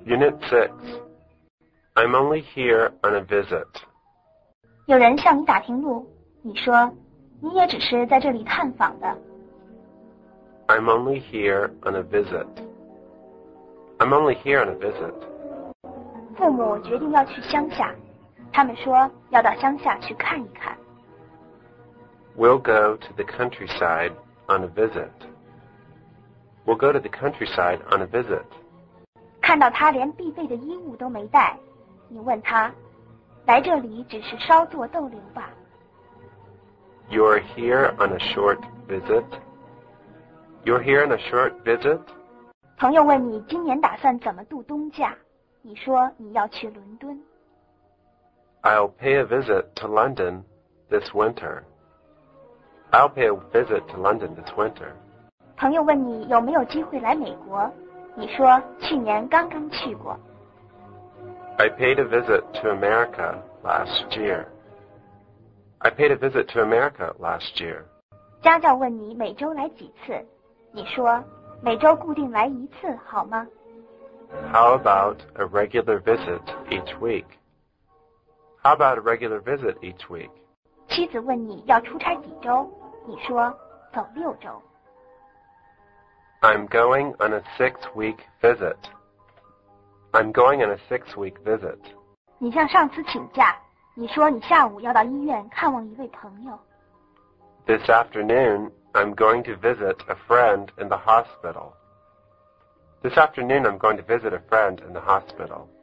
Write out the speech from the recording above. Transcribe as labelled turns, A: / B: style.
A: Unit 6. I'm only here on a visit.
B: 有人向你打听路，你说你也只是在这里探访的。
A: I'm only here on a visit. I'm only here on a visit.
B: 父母决定要去乡下，他们说要到乡下去看一看。
A: We'll go to the countryside on a visit. We'll go to the countryside on a visit.
B: 看到他连必备的衣物都没带，你问他，来这里只是稍作逗留吧。
A: You're here on a short visit? You're here on a short visit?
B: 朋友问你今年打算怎么度冬假，你说你要去伦敦。
A: I'll pay a visit to London this winter. I'll pay a visit to London this winter.
B: 朋友问你有没有机会来美国，你说去年刚刚去过。
A: I paid a visit to America last year. I paid a visit to America last year.
B: 家教问你每周来几次，你说每周固定来一次好吗？
A: How about a regular visit each week? How about a regular visit each week?
B: 妻子问你要出差几周，你说走6周。
A: I'm going on a 6-week visit. I'm going on a 6-week visit.
B: 你向上司请假，你说你下午要到医院看望一位朋友。
A: This afternoon, I'm going to visit a friend in the hospital. This afternoon, I'm going to visit a friend in the hospital.